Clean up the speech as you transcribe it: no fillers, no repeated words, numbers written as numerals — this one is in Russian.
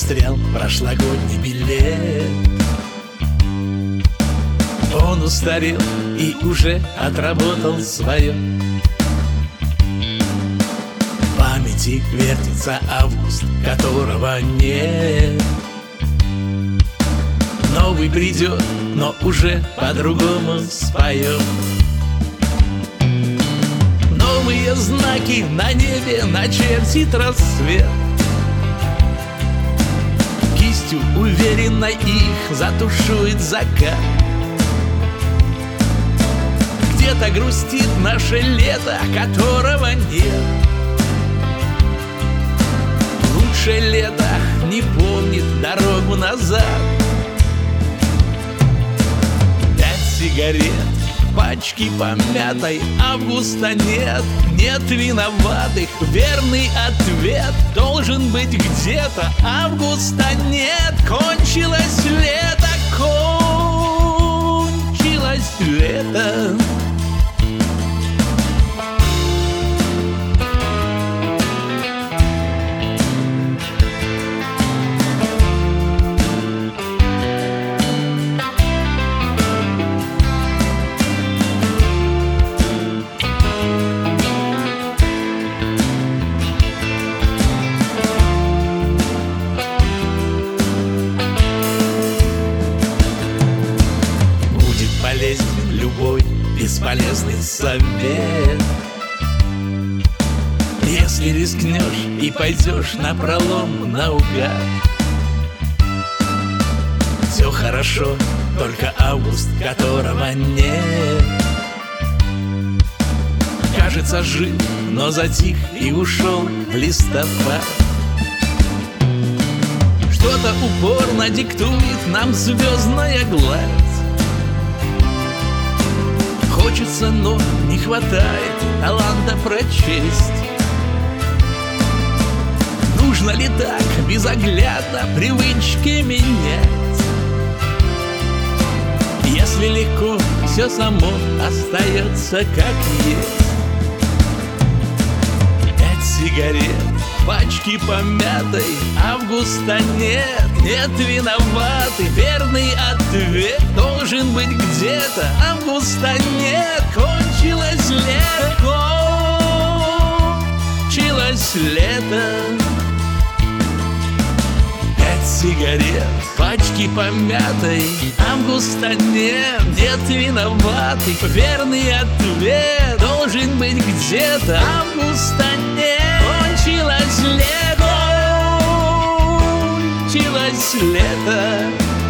застрял прошлогодний билет. Он устарел и уже отработал свое. В памяти вертится август, которого нет. Новый придет, но уже по-другому споет. Новые знаки на небе начертит рассвет. Кистью уверенно их затушует закат. Где-то грустит наше лето, которого нет. Лучшее лето не помнит дорогу назад. 5 сигарет, пачки помятой, августа нет. Нет виноватых, верный ответ должен быть где-то. Августа нет, кончилось лето, кончилось лето. Любой бесполезный совет. Если рискнешь и пойдешь напролом наугад, все хорошо, только август, которого нет. Кажется, жив, но затих и ушел в листопад. Что-то упорно диктует нам звездная гладь. Хочется, но не хватает таланта прочесть. Нужно ли так безоглядно привычки менять? Если легко, все само остается как есть. 5 сигарет, пачки помятой, августа нет. Нет виноватый, верный ответ должен быть где-то. Августа нет, кончилось лето, кончилось лето. 5 сигарет, пачки помятой, августа нет. Нет виноватый, верный ответ должен быть где-то. Августа нет, кончилось лето, кончилось лето.